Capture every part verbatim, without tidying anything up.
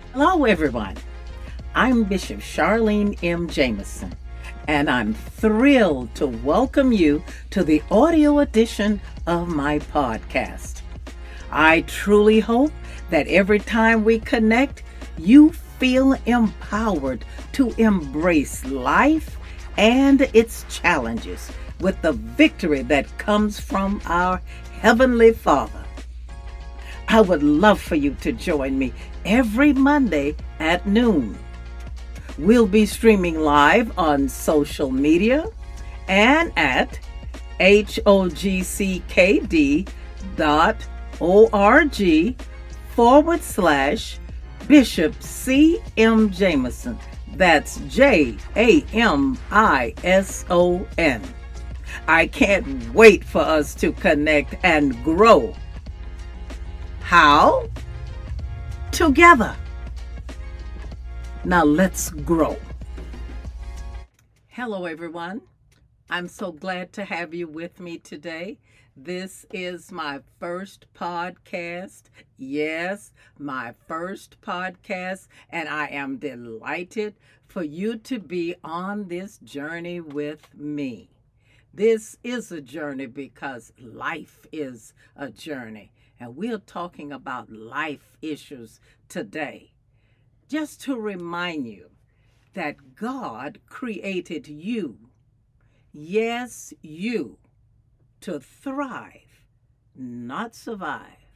Hello, everyone. I'm Bishop Charlene M. Jameson, and I'm thrilled to welcome you to the audio edition of my podcast. I truly hope that every time we connect, you feel empowered to embrace life and its challenges with the victory that comes from our Heavenly Father. I would love for you to join me every Monday at noon. We'll be streaming live on social media and at hogckd dot org forward slash Bishop C M Jameson. That's J A M I S O N. I can't wait for us to connect and grow. How? Together. Now let's grow. Hello, everyone. I'm so glad to have you with me today. This is my first podcast. Yes, my first podcast, and I am delighted for you to be on this journey with me. This is a journey because life is a journey. And we're talking about life issues today. Just to remind you that God created you, yes, you, to thrive, not survive.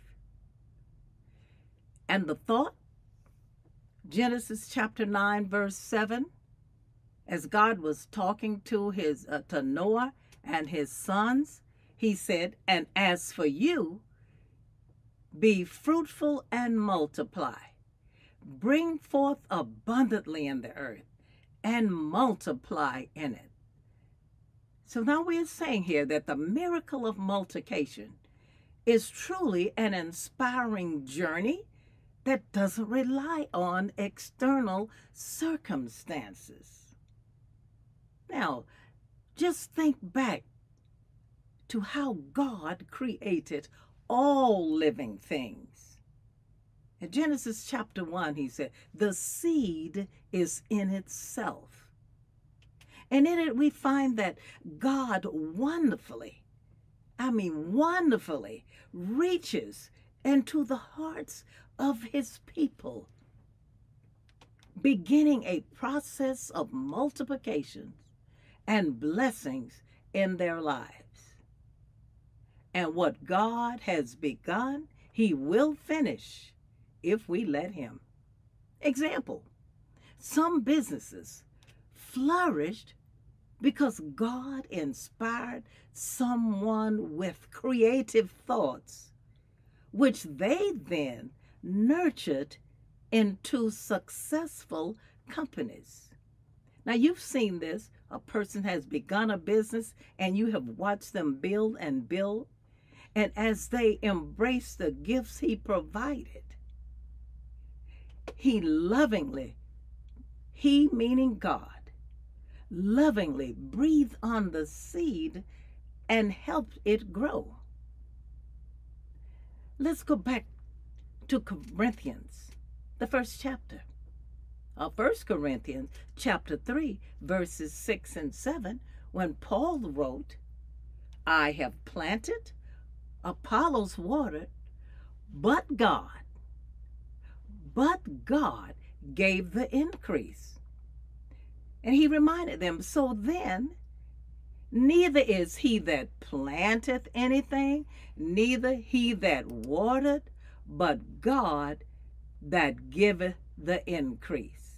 And the thought, Genesis chapter nine, verse seven, as God was talking to his uh, to Noah and his sons, he said, "And as for you, be fruitful and multiply. Bring forth abundantly in the earth and multiply in it." So now we are saying here that the miracle of multiplication is truly an inspiring journey that doesn't rely on external circumstances. Now, just think back to how God created all living things. In Genesis chapter one, he said, the seed is in itself. And in it, we find that God wonderfully, I mean wonderfully, reaches into the hearts of his people, beginning a process of multiplication and blessings in their lives. And what God has begun, he will finish if we let him. Example, some businesses flourished because God inspired someone with creative thoughts, which they then nurtured into successful companies. Now, you've seen this. A person has begun a business and you have watched them build and build. And as they embrace the gifts he provided, he lovingly, he meaning God, lovingly breathed on the seed and helped it grow. Let's go back to Corinthians, the first chapter. Of First Corinthians chapter three, verses six and seven, when Paul wrote, "I have planted, Apollos watered, but God, but God gave the increase." And he reminded them, so then, neither is he that planteth anything, neither he that watered, but God that giveth the increase.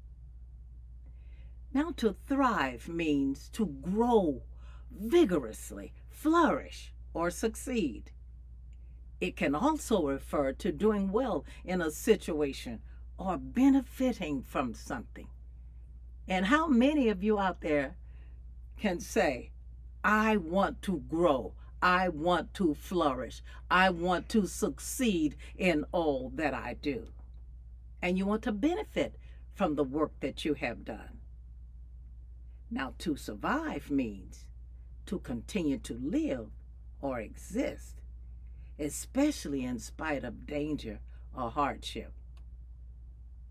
Now, to thrive means to grow vigorously, flourish, or succeed. It can also refer to doing well in a situation or benefiting from something. And how many of you out there can say, I want to grow, I want to flourish, I want to succeed in all that I do? And you want to benefit from the work that you have done. Now, to survive means to continue to live or exist, especially in spite of danger or hardship.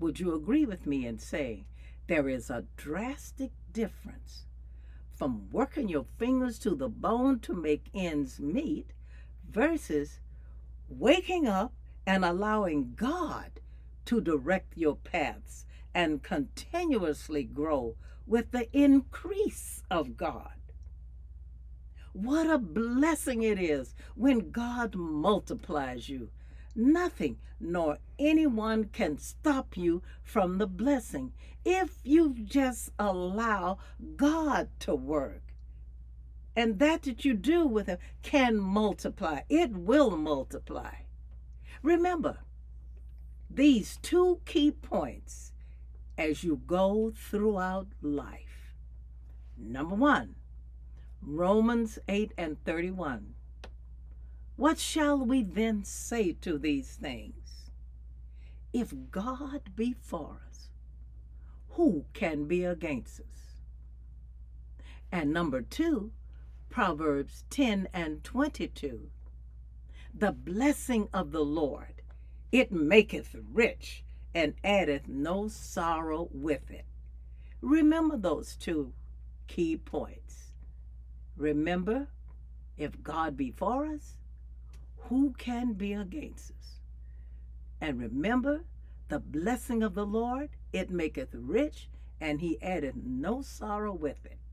Would you agree with me in saying there is a drastic difference from working your fingers to the bone to make ends meet versus waking up and allowing God to direct your paths and continuously grow with the increase of God? What a blessing it is when God multiplies you. Nothing nor anyone can stop you from the blessing if you just allow God to work. And that that you do with Him can multiply. It will multiply. Remember these two key points as you go throughout life. Number one, Romans eight and thirty-one. What shall we then say to these things? If God be for us, who can be against us? And number two, Proverbs ten and twenty-two. The blessing of the Lord, it maketh rich, and addeth no sorrow with it. Remember those two key points. Remember, if God be for us, who can be against us? And remember, the blessing of the Lord, it maketh rich, and He addeth no sorrow with it.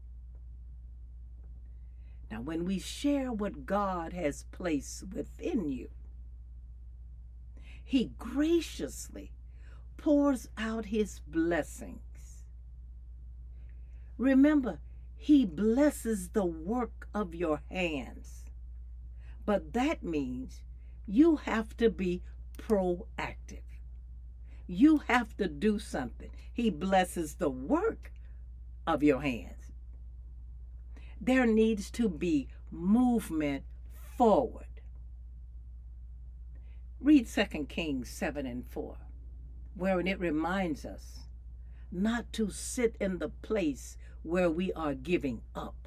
Now, when we share what God has placed within you, He graciously pours out His blessings. Remember, He blesses the work of your hands. But that means you have to be proactive. You have to do something. He blesses the work of your hands. There needs to be movement forward. Read Second Kings seven and four, wherein it reminds us not to sit in the place where we are giving up,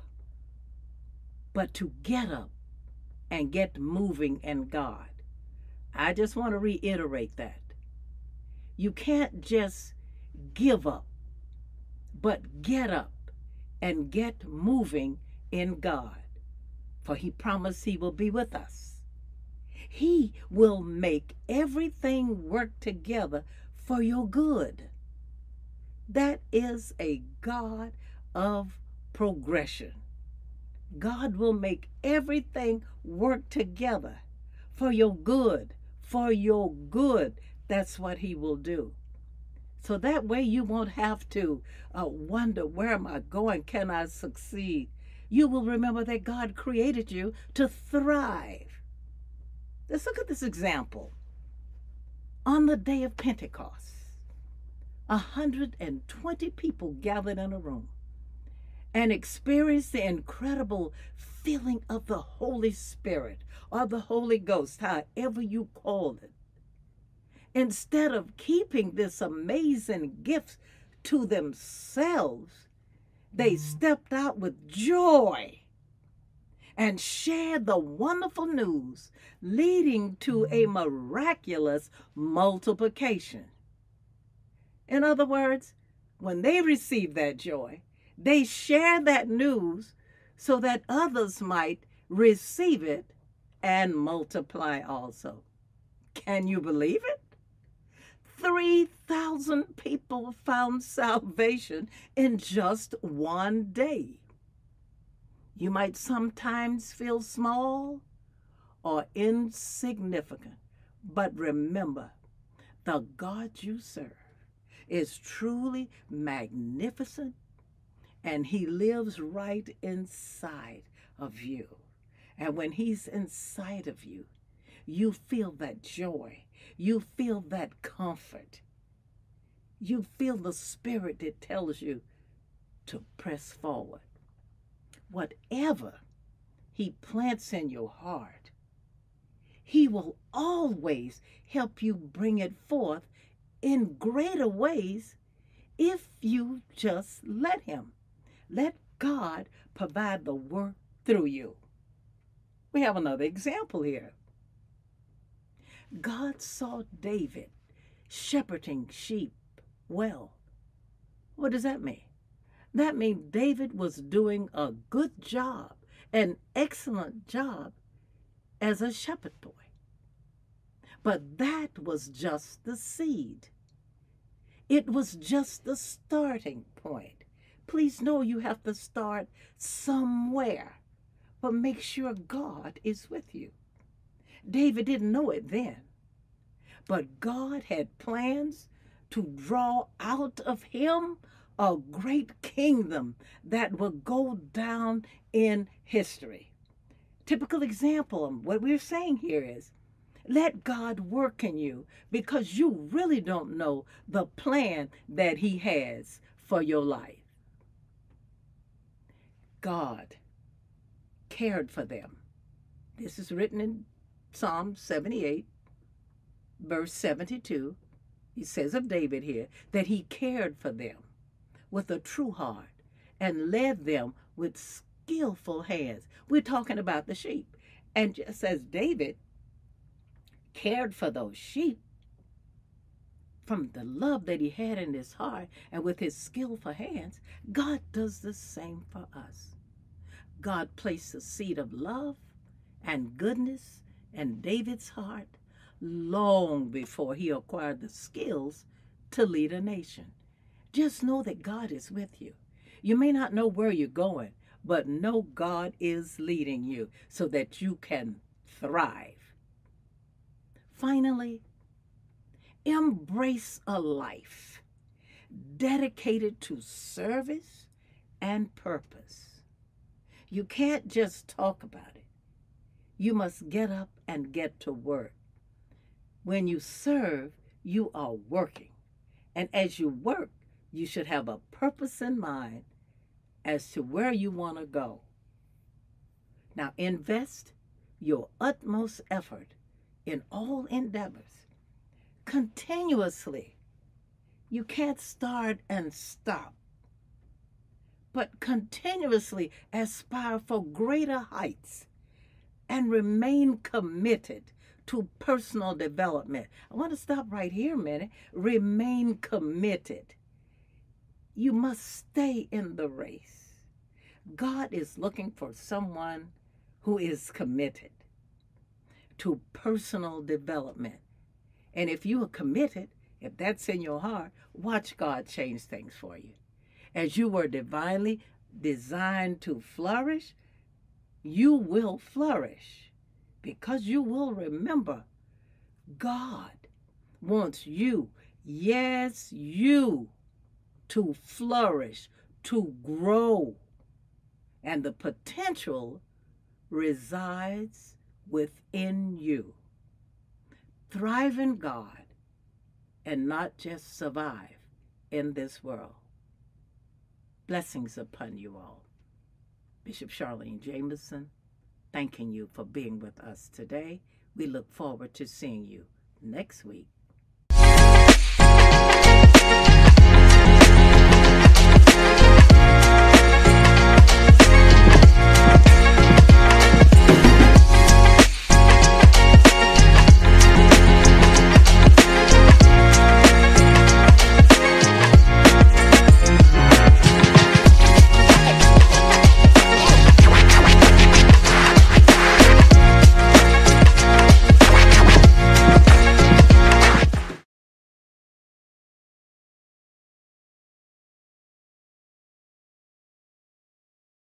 but to get up and get moving in God. I just want to reiterate that. You can't just give up, but get up and get moving in God. For He promised He will be with us. He will make everything work together for your good. That is a God of progression. God will make everything work together for your good, for your good. That's what He will do. So that way you won't have to uh, wonder, where am I going? Can I succeed? You will remember that God created you to thrive. Let's look at this example. On the day of Pentecost, one hundred twenty people gathered in a room and experienced the incredible feeling of the Holy Spirit or the Holy Ghost, however you call it. Instead of keeping this amazing gift to themselves, they stepped out with joy and shared the wonderful news, leading to a miraculous multiplication. In other words, when they received that joy, they shared that news so that others might receive it and multiply also. Can you believe it? three thousand people found salvation in just one day. You might sometimes feel small or insignificant, but remember, the God you serve is truly magnificent, and He lives right inside of you. And when He's inside of you, you feel that joy. You feel that comfort. You feel the Spirit that tells you to press forward. Whatever He plants in your heart, He will always help you bring it forth in greater ways if you just let Him. Let God provide the work through you. We have another example here. God saw David shepherding sheep well. What does that mean? That means David was doing a good job, an excellent job as a shepherd boy. But that was just the seed. It was just the starting point. Please know you have to start somewhere, but make sure God is with you. David didn't know it then, but God had plans to draw out of him a great kingdom that would go down in history. Typical example of what we're saying here is, let God work in you, because you really don't know the plan that he has for your life. God cared for them. This is written in Psalm seventy-eight, verse seventy-two. He says of David here that he cared for them with a true heart and led them with skillful hands. We're talking about the sheep. And just as David cared for those sheep from the love that he had in his heart and with his skillful hands, God does the same for us. God placed a seed of love and goodness in David's heart long before he acquired the skills to lead a nation. Just know that God is with you. You may not know where you're going, but know God is leading you so that you can thrive. Finally, embrace a life dedicated to service and purpose. You can't just talk about it. You must get up and get to work. When you serve, you are working. And as you work, you should have a purpose in mind as to where you want to go. Now, invest your utmost effort in all endeavors, continuously. You can't start and stop, but continuously aspire for greater heights and remain committed to personal development. I want to stop right here a minute. Remain committed. You must stay in the race. God is looking for someone who is committed to personal development. And if you are committed, if that's in your heart, watch God change things for you. As you were divinely designed to flourish, you will flourish, because you will remember God wants you, yes, you, to flourish, to grow. And the potential resides within you. Thrive in God and not just survive in this world. Blessings upon you all. Bishop Charlene Jamison, thanking you for being with us today. We look forward to seeing you next week